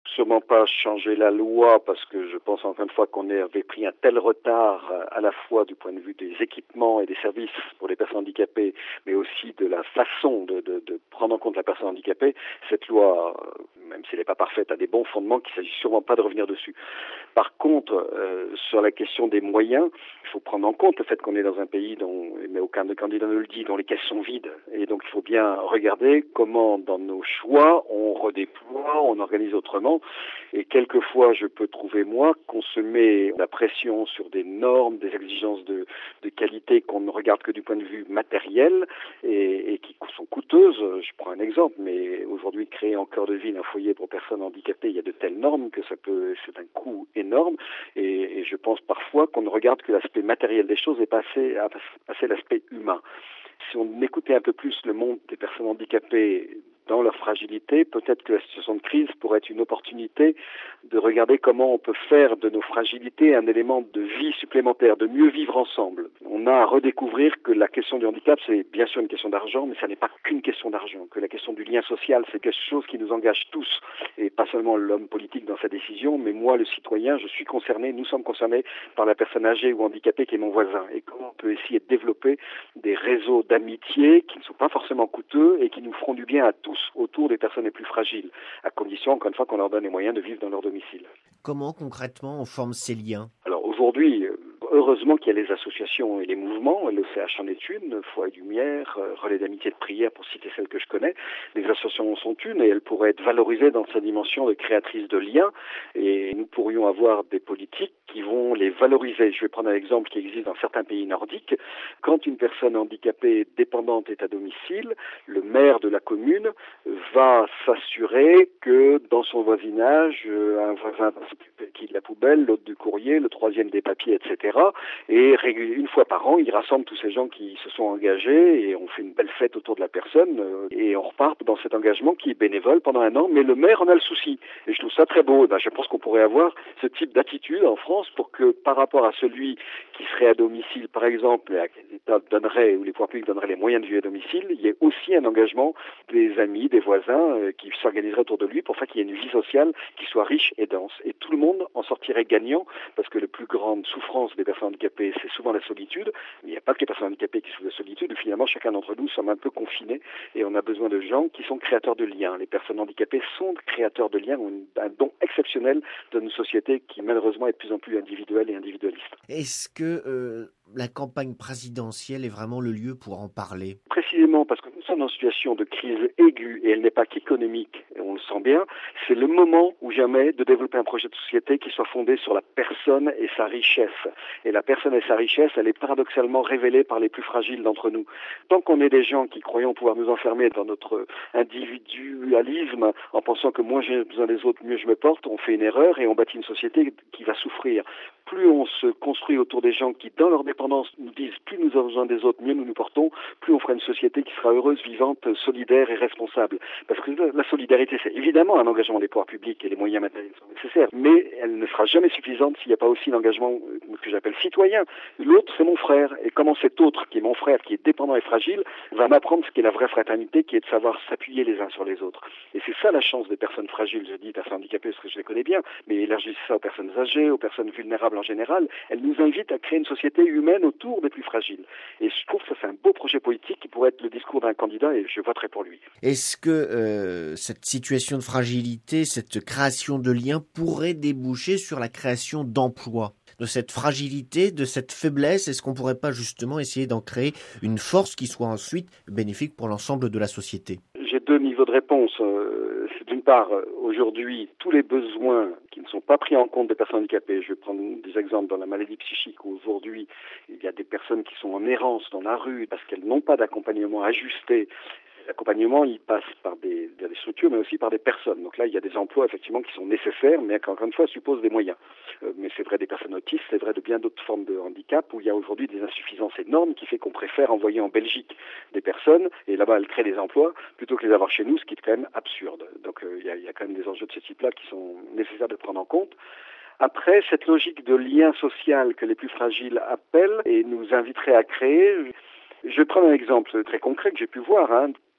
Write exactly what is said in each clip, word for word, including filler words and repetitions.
sûrement pas changer la loi parce que je pense encore une fois qu'on avait pris un tel retard à la fois du point de vue des équipements et des services pour les personnes handicapées, mais aussi de la façon de, de, de prendre en compte la personne handicapée. Cette loi, même si elle n'est pas parfaite, a des bons fondements qu'il ne s'agit sûrement pas de revenir dessus. Par contre, euh, sur la question des moyens, il faut prendre en compte le fait qu'on est dans un pays dont, mais aucun de candidat ne le dit, dont les caisses sont vides. Et donc il faut bien regarder comment dans nos choix on redéploie, on organise autrement. Et quelquefois, je peux trouver, moi, qu'on se met la pression sur des normes, des exigences de, de qualité qu'on ne regarde que du point de vue matériel et, et qui sont coûteuses. Je prends un exemple, mais aujourd'hui, créer en cœur de ville un foyer pour personnes handicapées, il y a de telles normes que ça peut, c'est un coût énorme. Et, et je pense parfois qu'on ne regarde que l'aspect matériel des choses et pas assez, assez l'aspect humain. Si on écoutait un peu plus le monde des personnes handicapées dans leur fragilité, peut-être que la situation de crise pourrait être une opportunité de regarder comment on peut faire de nos fragilités un élément de vie supplémentaire, de mieux vivre ensemble. On a à redécouvrir que la question du handicap, c'est bien sûr une question d'argent, mais ça n'est pas qu'une question d'argent, que la question du lien social, c'est quelque chose qui nous engage tous, et pas seulement l'homme politique dans sa décision, mais moi, le citoyen, je suis concerné, nous sommes concernés par la personne âgée ou handicapée qui est mon voisin, et comment on peut essayer de développer des réseaux d'amitié qui ne sont pas forcément coûteux et qui nous feront du bien à tous autour des personnes les plus fragiles, à condition, encore une fois, qu'on leur donne les moyens de vivre dans leur domicile. Comment concrètement on forme ces liens ? Alors aujourd'hui, heureusement qu'il y a les associations et les mouvements, le C H en est une, Foyer du Lumière, Relais d'amitié de prière pour citer celles que je connais. Les associations en sont une et elles pourraient être valorisées dans sa dimension de créatrice de liens et nous pourrions avoir des politiques qui vont les valoriser. Je vais prendre un exemple qui existe dans certains pays nordiques. Quand une personne handicapée dépendante est à domicile, le maire de la commune va s'assurer que dans son voisinage, un voisin qui de la poubelle, l'autre du courrier, le troisième des papiers, et cetera. Et une fois par an, il rassemble tous ces gens qui se sont engagés et on fait une belle fête autour de la personne et on repart dans cet engagement qui est bénévole pendant un an, mais le maire en a le souci. Et je trouve ça très beau. Ben, je pense qu'on pourrait avoir ce type d'attitude en France pour que par rapport à celui qui serait à domicile, par exemple, et à qui l'État donnerait ou les pouvoirs publics donneraient les moyens de vivre à domicile, il y ait aussi un engagement des amis, des voisins euh, qui s'organiseraient autour de lui pour faire qu'il y ait une vie sociale qui soit riche et dense. Et tout le monde en sortirait gagnant parce que la plus grande souffrance des personnes handicapées, c'est souvent la solitude. Mais il n'y a pas que les personnes handicapées qui souffrent de solitude. Finalement, chacun d'entre nous sommes un peu confinés et on a besoin de gens qui sont créateurs de liens. Les personnes handicapées sont créateurs de liens, ont un don exceptionnel dans une société qui malheureusement est de plus en plus individuelle et individualiste. Est-ce que euh, la campagne présidentielle est vraiment le lieu pour en parler ? Précisément parce que nous sommes dans une situation de crise aiguë et elle n'est pas qu'économique, et on le sent bien, c'est le moment ou jamais de développer un projet de société qui soit fondé sur la personne et sa richesse. Et la personne et sa richesse, elle est paradoxalement révélée par les plus fragiles d'entre nous. Tant qu'on est des gens qui croyons pouvoir nous enfermer dans notre individualisme en pensant que moins j'ai besoin des autres, mieux je me porte, on fait une erreur et on bâtit une société qui va souffrir. Plus on se construit autour des gens qui, dans leur dépendance, nous disent plus nous avons besoin des autres, mieux nous nous portons, plus on fera une société qui sera heureuse, vivante, solidaire et responsable. Parce que la solidarité, c'est évidemment un engagement des pouvoirs publics et les moyens matériels sont nécessaires, mais elle ne sera jamais suffisante s'il n'y a pas aussi l'engagement que j'appelle citoyen. L'autre, c'est mon frère. Et comment cet autre, qui est mon frère, qui est dépendant et fragile, va m'apprendre ce qu'est la vraie fraternité, qui est de savoir s'appuyer les uns sur les autres. Et c'est ça la chance des personnes fragiles, je dis personnes handicapées parce que je les connais bien, mais élargissez ça aux personnes âgées, aux personnes vulnérables en général. Elle nous invite à créer une société humaine autour des plus fragiles. Et je trouve que ça c'est un beau projet politique qui pourrait être le discours d'un candidat et je voterai pour lui. Est-ce que euh, cette situation de fragilité, cette création de liens pourrait déboucher sur la création d'emplois ? De cette fragilité, de cette faiblesse, est-ce qu'on ne pourrait pas justement essayer d'en créer une force qui soit ensuite bénéfique pour l'ensemble de la société ? J'ai deux niveaux de réponse. Euh, c'est d'une part, aujourd'hui, tous les besoins qui ne sont pas pris en compte des personnes handicapées. Je vais prendre des exemples dans la maladie psychique où aujourd'hui, il y a des personnes qui sont en errance dans la rue parce qu'elles n'ont pas d'accompagnement ajusté. L'accompagnement, il passe par des, des structures, mais aussi par des personnes. Donc là, il y a des emplois, effectivement, qui sont nécessaires, mais qui, encore une fois, supposent des moyens. Euh, mais c'est vrai des personnes autistes, c'est vrai de bien d'autres formes de handicap, où il y a aujourd'hui des insuffisances énormes, qui fait qu'on préfère envoyer en Belgique des personnes, et là-bas, elles créent des emplois, plutôt que les avoir chez nous, ce qui est quand même absurde. Donc euh, il y a, il y a quand même des enjeux de ce type-là qui sont nécessaires de prendre en compte. Après, cette logique de lien social que les plus fragiles appellent et nous inviterait à créer, je vais prendre un exemple très concret que j'ai pu voir, hein.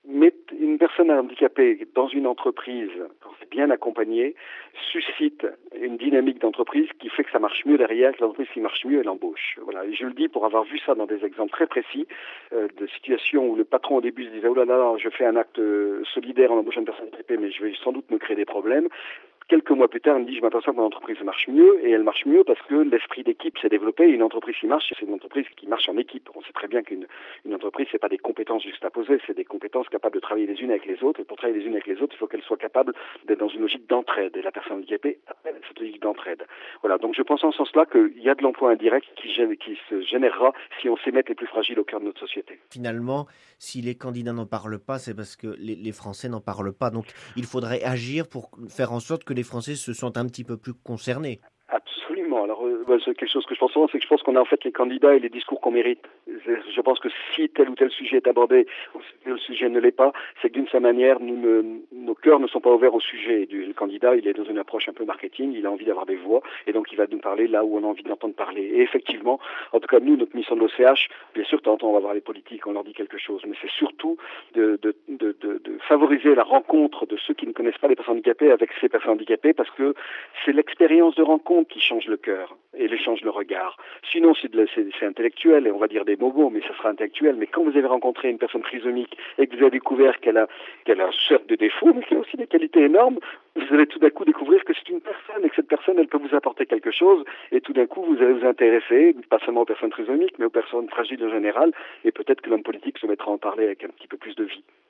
Mais une personne handicapée dans une entreprise, quand c'est bien accompagné, suscite une dynamique d'entreprise qui fait que ça marche mieux derrière, que l'entreprise qui marche mieux, elle embauche. Voilà. Et je le dis pour avoir vu ça dans des exemples très précis, euh, de situations où le patron au début se disait « Oh là là, je fais un acte solidaire en embauchant une personne handicapée, mais je vais sans doute me créer des problèmes ». Quelques mois plus tard, elle me dit, je m'aperçois que mon entreprise marche mieux, et elle marche mieux parce que l'esprit d'équipe s'est développé, et une entreprise qui marche, c'est une entreprise qui marche en équipe. On sait très bien qu'une une entreprise, c'est pas des compétences juxtaposées, c'est des compétences capables de travailler les unes avec les autres, et pour travailler les unes avec les autres, il faut qu'elles soient capables d'être dans une logique d'entraide, et la personne handicapée appelle cette logique d'entraide. Voilà, donc je pense en ce sens-là qu'il y a de l'emploi indirect qui, qui se générera si on sait mettre les plus fragiles au cœur de notre société. Finalement, si les candidats n'en parlent pas, c'est parce que les, les Français n'en parlent pas. Donc il faudrait agir pour faire en sorte que les Français se sentent un petit peu plus concernés. Absolument. Alors, euh, c'est quelque chose que je pense souvent, c'est que je pense qu'on a en fait les candidats et les discours qu'on mérite. Je pense que si tel ou tel sujet est abordé, ou si tel sujet ne l'est pas, c'est que d'une certaine manière, nous ne, nos cœurs ne sont pas ouverts au sujet. Du, le candidat, il est dans une approche un peu marketing, il a envie d'avoir des voix, et donc il va nous parler là où on a envie d'entendre parler. Et effectivement, en tout cas, nous, notre mission de l'O C H, bien sûr, de temps en temps, on va voir les politiques, on leur dit quelque chose, mais c'est surtout de, de, de, de, de favoriser la rencontre de ceux qui ne connaissent pas les personnes handicapées avec ces personnes handicapées, parce que c'est l'expérience de rencontre qui change le cœur et les change le regard. Sinon, c'est, de, c'est, c'est intellectuel, et on va dire des mots beaux, mais ça sera intellectuel. Mais quand vous avez rencontré une personne trisomique et que vous avez découvert qu'elle a, qu'elle a certes des défauts, mais qu'elle a aussi des qualités énormes, vous allez tout d'un coup découvrir que c'est une personne et que cette personne, elle peut vous apporter quelque chose, et tout d'un coup, vous allez vous intéresser, pas seulement aux personnes trisomiques, mais aux personnes fragiles en général, et peut-être que l'homme politique se mettra à en parler avec un petit peu plus de vie.